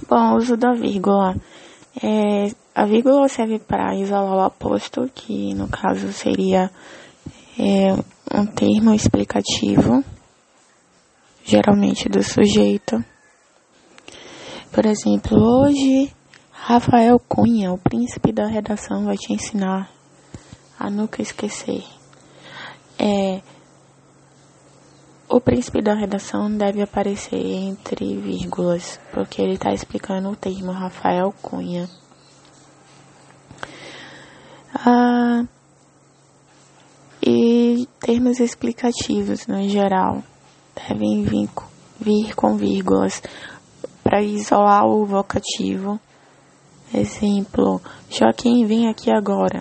Bom, o uso da vírgula. A vírgula serve para isolar o aposto, que no caso seria um termo explicativo, geralmente do sujeito. Por exemplo, hoje, Rafael Cunha, o príncipe da redação, vai te ensinar a nunca esquecer. O príncipe da redação deve aparecer entre vírgulas, porque ele está explicando o termo Rafael Cunha. E termos explicativos, no geral, devem vir com vírgulas para isolar o vocativo. Exemplo, Joaquim, vem aqui agora.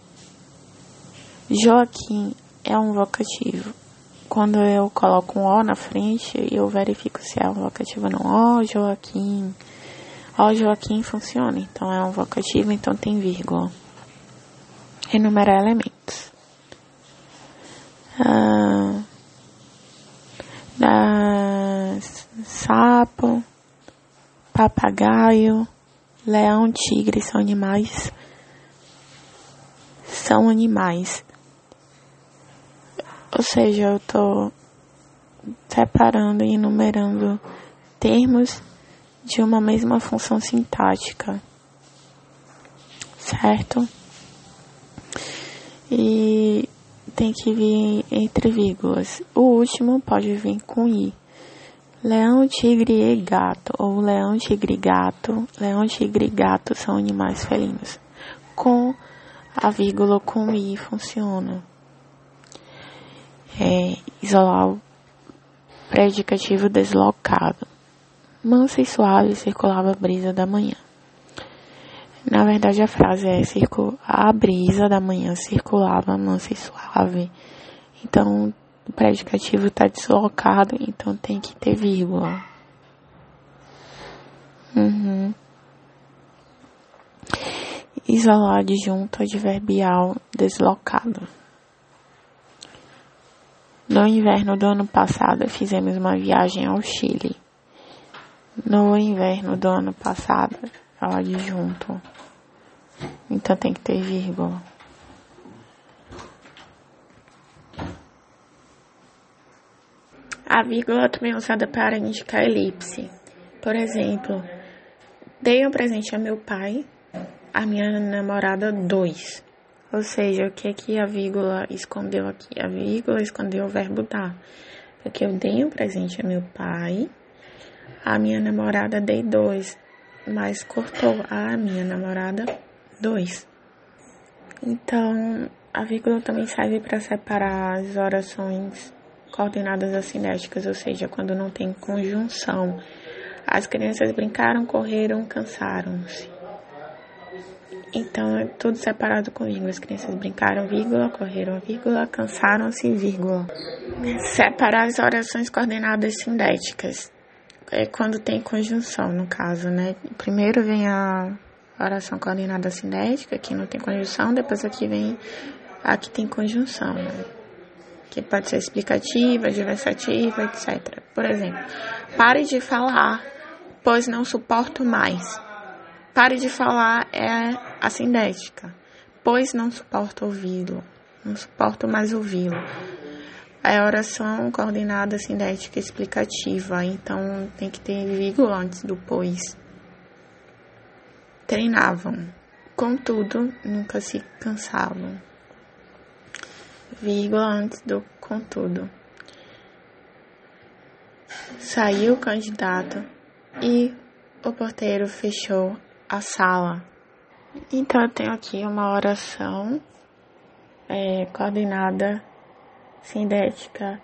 Joaquim é um vocativo. Quando eu coloco um O na frente, eu verifico se é um vocativo ou não. Ó, Joaquim. Ó, Joaquim funciona. Então, é um vocativo, então tem vírgula. Enumerar elementos. Sapo, papagaio, leão, tigre são animais. Ou seja, eu estou separando e enumerando termos de uma mesma função sintática, certo? E tem que vir entre vírgulas. O último pode vir com I. Leão, tigre e gato, ou leão, tigre e gato. Leão, tigre e gato são animais felinos. Com a vírgula com I funciona. Isolar o predicativo deslocado. Mansa e suave circulava a brisa da manhã. Na verdade, a frase é a brisa da manhã circulava mansa e suave. Então, o predicativo está deslocado, então tem que ter vírgula. Isolar adjunto adverbial deslocado. No inverno do ano passado, fizemos uma viagem ao Chile. No inverno do ano passado, é o adjunto. Então tem que ter vírgula. A vírgula também é usada para indicar elipse. Por exemplo, dei um presente a meu pai, a minha namorada 2. Ou seja, o que é que a vírgula escondeu aqui? A vírgula escondeu o verbo dar. Porque eu dei um presente a meu pai, a minha namorada dei 2, mas cortou a minha namorada 2. Então, a vírgula também serve para separar as orações coordenadas assinéticas, ou seja, quando não tem conjunção. As crianças brincaram, correram, cansaram-se. Então, é tudo separado com vírgula. As crianças brincaram, vírgula, correram, vírgula, cansaram-se, vírgula. Separar as orações coordenadas sindéticas. É quando tem conjunção, no caso, né? Primeiro vem a oração coordenada sindética, que não tem conjunção. Depois aqui vem a que tem conjunção, né? Que pode ser explicativa, adversativa, etc. Por exemplo, pare de falar, pois não suporto mais. Pare de falar é a sindética, pois não suporto ouvi-lo. Não suporto mais ouvi-lo. É a oração coordenada sindética explicativa, então tem que ter vírgula antes do pois. Treinavam, contudo, nunca se cansavam. Vírgula antes do contudo. Saiu o candidato e o porteiro fechou a sala. Então eu tenho aqui uma oração coordenada sindética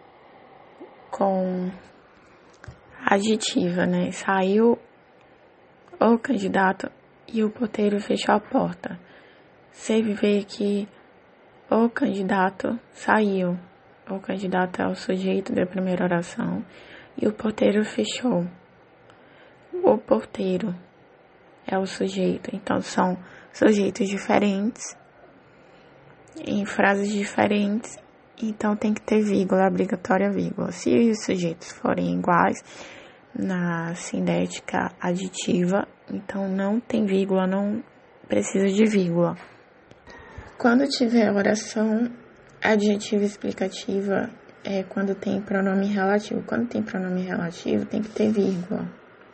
com adjetiva, né? Saiu o candidato e o porteiro fechou a porta. Você vê que o candidato saiu. O candidato é o sujeito da primeira oração e o porteiro fechou. O porteiro é o sujeito. Então, são sujeitos diferentes, em frases diferentes. Então, tem que ter vírgula, obrigatória vírgula. Se os sujeitos forem iguais, na sindética aditiva, então não tem vírgula, não precisa de vírgula. Quando tiver oração adjetiva explicativa, é quando tem pronome relativo. Quando tem pronome relativo, tem que ter vírgula.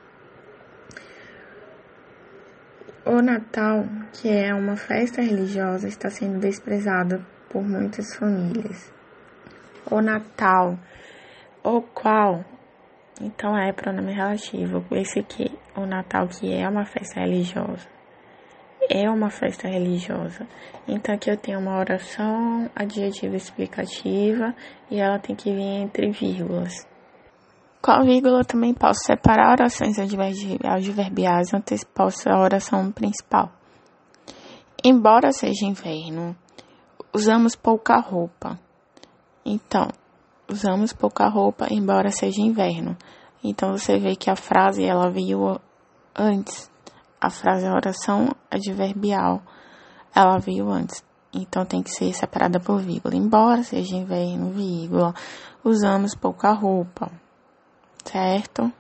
O Natal, que é uma festa religiosa, está sendo desprezado por muitas famílias. O Natal, o qual, então é pronome relativo. Esse aqui, o Natal, que é uma festa religiosa. É uma festa religiosa. Então aqui eu tenho uma oração adjetiva explicativa e ela tem que vir entre vírgulas. Com a vírgula eu também posso separar orações adverbiais antecipostas à oração principal. Embora seja inverno, usamos pouca roupa. Então, usamos pouca roupa embora seja inverno. Então você vê que a frase ela veio antes. A frase a oração adverbial, ela veio antes. Então, tem que ser separada por vírgula. Embora seja inverno, vírgula, usamos pouca roupa. Certo?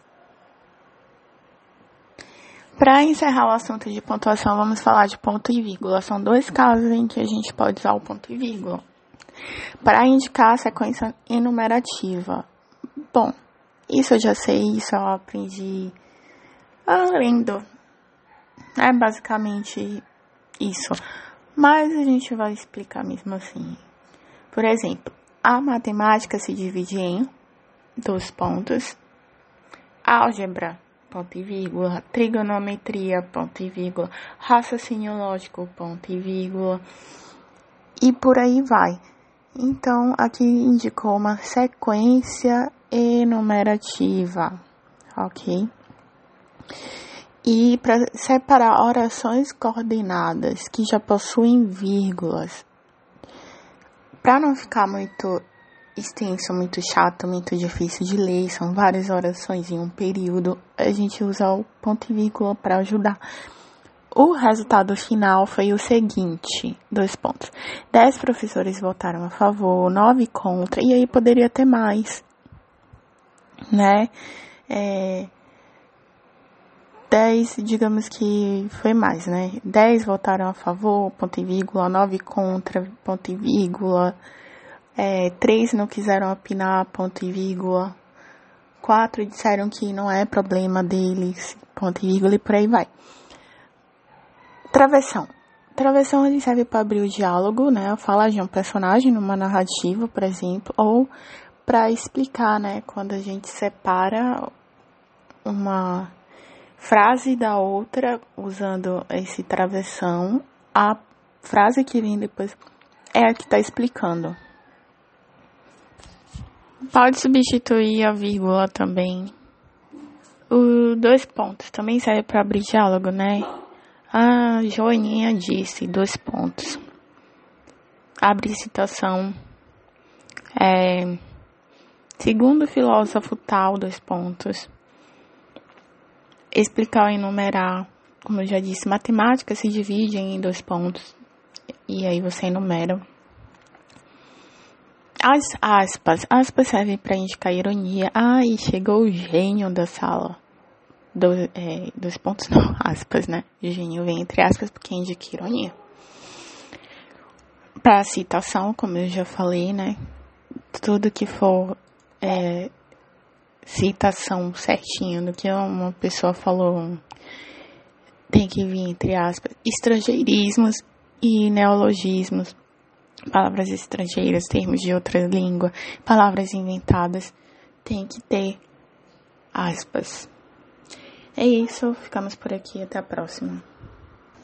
Para encerrar o assunto de pontuação, vamos falar de ponto e vírgula. São 2 casos em que a gente pode usar o ponto e vírgula. Para indicar a sequência enumerativa. Bom, isso eu já sei, isso eu aprendi lendo. É basicamente isso. Mas a gente vai explicar mesmo assim. Por exemplo, a matemática se divide em 2 pontos. Álgebra, ponto e vírgula. Trigonometria, ponto e vírgula. Raciocínio lógico, ponto e vírgula. E por aí vai. Então, aqui indicou uma sequência enumerativa. Ok? E para separar orações coordenadas que já possuem vírgulas, para não ficar muito extenso, muito chato, muito difícil de ler, são várias orações em um período, a gente usa o ponto e vírgula para ajudar. O resultado final foi o seguinte, 2 pontos. 10 professores votaram a favor, 9 contra, e aí poderia ter mais, né? 10, digamos que foi mais, né? 10 votaram a favor, ponto e vírgula, 9 contra, ponto e vírgula, 3 não quiseram opinar, ponto e vírgula, 4 disseram que não é problema deles, ponto e vírgula, e por aí vai. Travessão. Travessão ele serve para abrir o diálogo, né? A fala de um personagem numa narrativa, por exemplo, ou para explicar, né? Quando a gente separa uma frase da outra, usando esse travessão, a frase que vem depois é a que está explicando. Pode substituir a vírgula também. Os 2 pontos também serve para abrir diálogo, né? A Joaninha disse, 2 pontos. Abre citação. Segundo o filósofo tal, 2 pontos. Explicar ou enumerar, como eu já disse, matemática se divide em 2 pontos. E aí você enumera. As aspas. Aspas servem para indicar ironia. E chegou o gênio da sala. 2 pontos não, aspas, né? O gênio vem entre aspas porque indica ironia. Para citação, como eu já falei, né? Tudo que for citação certinho do que uma pessoa falou tem que vir entre aspas. Estrangeirismos e neologismos, palavras estrangeiras, termos de outra língua, palavras inventadas, tem que ter aspas. É isso, ficamos por aqui, até a próxima.